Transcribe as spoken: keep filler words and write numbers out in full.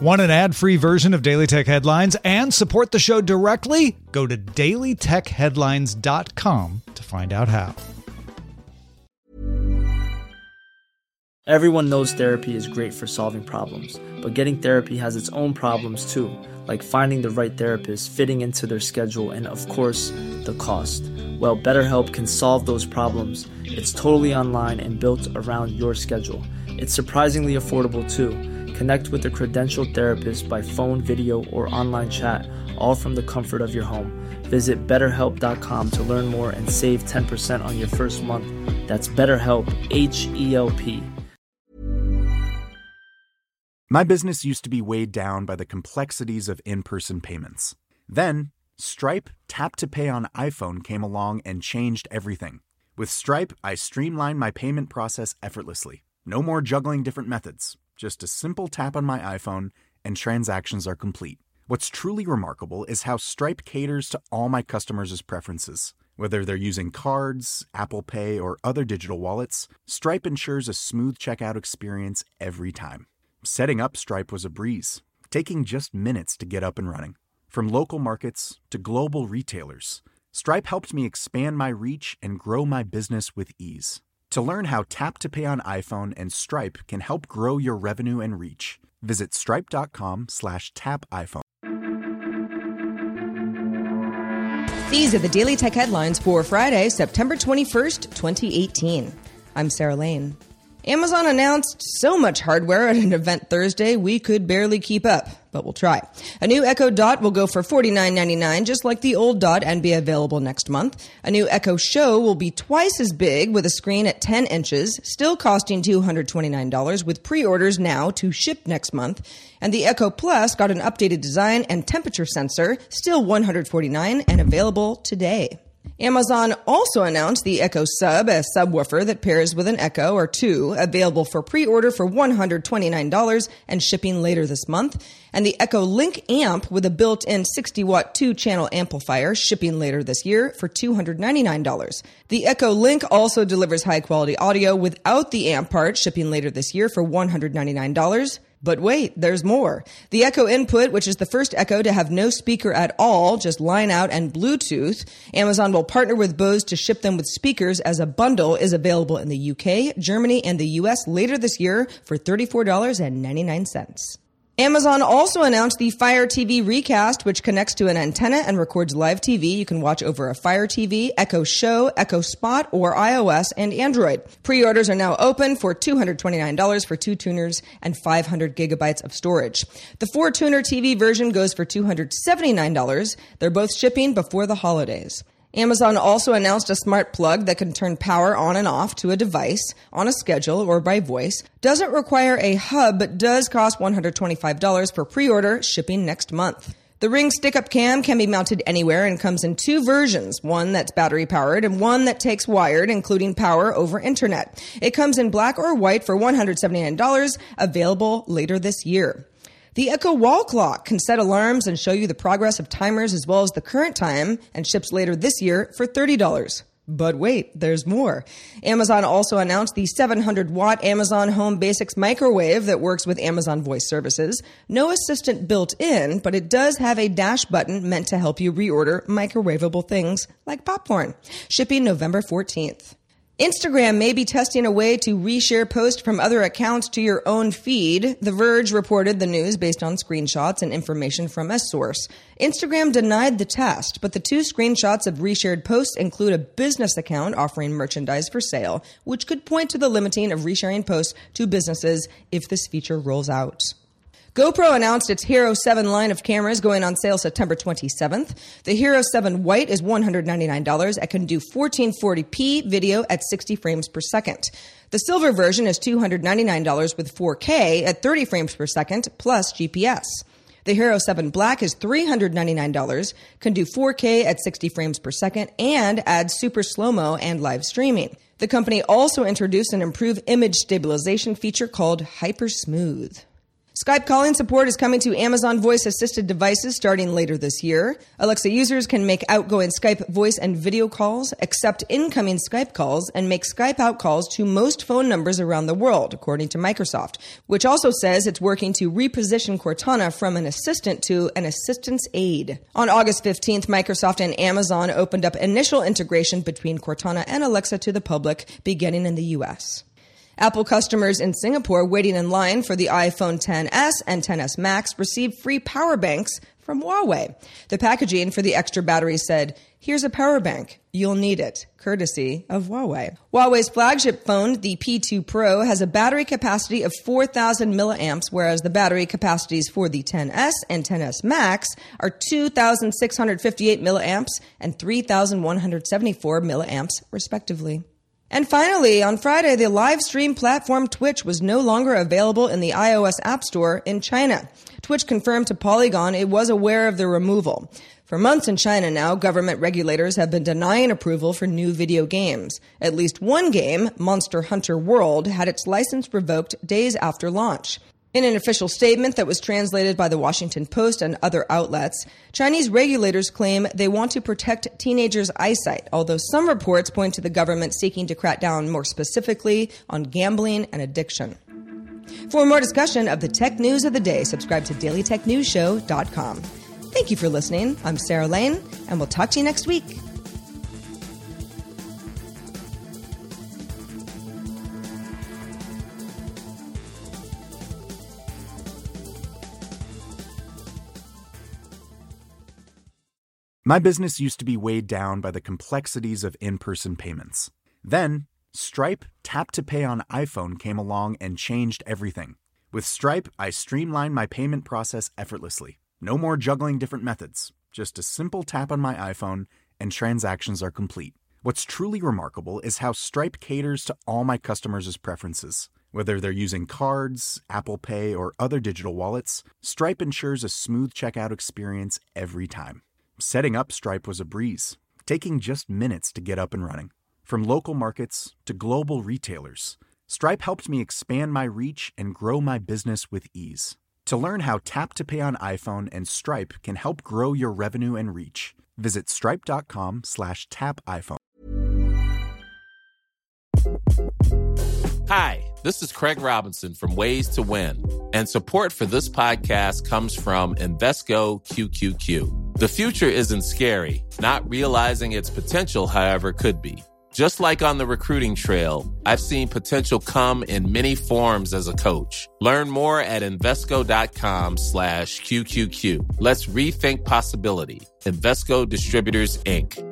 Want an ad-free version of Daily Tech Headlines and support the show directly? Go to daily tech headlines dot com to find out how. Everyone knows therapy is great for solving problems, but getting therapy has its own problems too, like finding the right therapist, fitting into their schedule, and of course, the cost. Well, BetterHelp can solve those problems. It's totally online and built around your schedule. It's surprisingly affordable too. Connect with a credentialed therapist by phone, video, or online chat, all from the comfort of your home. Visit better help dot com to learn more and save ten percent on your first month. That's BetterHelp, H E L P. My business used to be weighed down by the complexities of in-person payments. Then, Stripe Tap to Pay on iPhone came along and changed everything. With Stripe, I streamlined my payment process effortlessly. No more juggling different methods. Just a simple tap on my iPhone, and transactions are complete. What's truly remarkable is how Stripe caters to all my customers' preferences. Whether they're using cards, Apple Pay, or other digital wallets, Stripe ensures a smooth checkout experience every time. Setting up Stripe was a breeze, taking just minutes to get up and running. From local markets to global retailers, Stripe helped me expand my reach and grow my business with ease. To learn how Tap to Pay on iPhone and Stripe can help grow your revenue and reach, visit stripe.com slash tap iPhone. These are the Daily Tech Headlines for Friday, September twenty-first, twenty eighteen. I'm Sarah Lane. Amazon announced so much hardware at an event Thursday we could barely keep up, but we'll try. A new Echo Dot will go for forty-nine ninety-nine, just like the old Dot, and be available next month. A new Echo Show will be twice as big with a screen at ten inches, still costing two hundred twenty-nine dollars, with pre-orders now to ship next month. And the Echo Plus got an updated design and temperature sensor, still one hundred forty-nine dollars, and available today. Amazon also announced the Echo Sub, a subwoofer that pairs with an Echo or two, available for pre-order for one hundred twenty-nine dollars and shipping later this month, and the Echo Link Amp with a built-in sixty watt two-channel amplifier shipping later this year for two hundred ninety-nine dollars. The Echo Link also delivers high-quality audio without the amp part, shipping later this year for one hundred ninety-nine dollars. But wait, there's more. The Echo Input, which is the first Echo to have no speaker at all, just line out and Bluetooth. Amazon will partner with Bose to ship them with speakers as a bundle, is available in the U K, Germany, and the U S later this year for thirty-four dollars and ninety-nine cents. Amazon also announced the Fire T V Recast, which connects to an antenna and records live T V. You can watch over a Fire T V, Echo Show, Echo Spot, or iOS and Android. Pre-orders are now open for two hundred twenty-nine dollars for two tuners and five hundred gigabytes of storage. The four-tuner T V version goes for two hundred seventy-nine dollars. They're both shipping before the holidays. Amazon also announced a smart plug that can turn power on and off to a device on a schedule or by voice. Doesn't require a hub, but does cost one hundred twenty-five dollars for pre-order, shipping next month. The Ring stick-up cam can be mounted anywhere and comes in two versions, one that's battery-powered and one that takes wired, including power over internet. It comes in black or white for one hundred seventy-nine dollars, available later this year. The Echo Wall Clock can set alarms and show you the progress of timers as well as the current time, and ships later this year for thirty dollars. But wait, there's more. Amazon also announced the seven hundred watt Amazon Home Basics microwave that works with Amazon Voice Services. No assistant built in, but it does have a dash button meant to help you reorder microwavable things like popcorn. Shipping November fourteenth. Instagram may be testing a way to reshare posts from other accounts to your own feed. The Verge reported the news based on screenshots and information from a source. Instagram denied the test, but the two screenshots of reshared posts include a business account offering merchandise for sale, which could point to the limiting of resharing posts to businesses if this feature rolls out. GoPro announced its Hero seven line of cameras going on sale September twenty-seventh. The Hero seven White is one hundred ninety-nine dollars and can do fourteen forty p video at sixty frames per second. The silver version is two hundred ninety-nine dollars with four K at thirty frames per second plus G P S. The Hero seven Black is three hundred ninety-nine dollars, can do four K at sixty frames per second, and adds super slow-mo and live streaming. The company also introduced an improved image stabilization feature called Hyper Smooth. Skype calling support is coming to Amazon voice-assisted devices starting later this year. Alexa users can make outgoing Skype voice and video calls, accept incoming Skype calls, and make Skype out calls to most phone numbers around the world, according to Microsoft, which also says it's working to reposition Cortana from an assistant to an assistance aid. On August fifteenth, Microsoft and Amazon opened up initial integration between Cortana and Alexa to the public, beginning in the U S. Apple customers in Singapore waiting in line for the iPhone X S and X S Max received free power banks from Huawei. The packaging for the extra battery said, "Here's a power bank. You'll need it," courtesy of Huawei. Huawei's flagship phone, the P two Pro, has a battery capacity of four thousand milliamps, whereas the battery capacities for the X S and X S Max are two thousand six hundred fifty-eight milliamps and three thousand one hundred seventy-four milliamps, respectively. And finally, on Friday, the live stream platform Twitch was no longer available in the iOS App Store in China. Twitch confirmed to Polygon it was aware of the removal. For months in China now, government regulators have been denying approval for new video games. At least one game, Monster Hunter World, had its license revoked days after launch. In an official statement that was translated by the Washington Post and other outlets, Chinese regulators claim they want to protect teenagers' eyesight, although some reports point to the government seeking to crack down more specifically on gambling and addiction. For more discussion of the tech news of the day, subscribe to daily tech news show dot com. Thank you for listening. I'm Sarah Lane, and we'll talk to you next week. My business used to be weighed down by the complexities of in-person payments. Then, Stripe Tap to Pay on iPhone came along and changed everything. With Stripe, I streamlined my payment process effortlessly. No more juggling different methods. Just a simple tap on my iPhone and transactions are complete. What's truly remarkable is how Stripe caters to all my customers' preferences. Whether they're using cards, Apple Pay, or other digital wallets, Stripe ensures a smooth checkout experience every time. Setting up Stripe was a breeze, taking just minutes to get up and running. From local markets to global retailers, Stripe helped me expand my reach and grow my business with ease. To learn how Tap to Pay on iPhone and Stripe can help grow your revenue and reach, visit stripe.com slash tap iPhone. Hi, this is Craig Robinson from Ways to Win, and support for this podcast comes from Invesco Q Q Q. The future isn't scary. Not realizing its potential, however, could be. Just like on the recruiting trail, I've seen potential come in many forms as a coach. Learn more at Invesco.com slash QQQ. Let's rethink possibility. Invesco Distributors, Incorporated.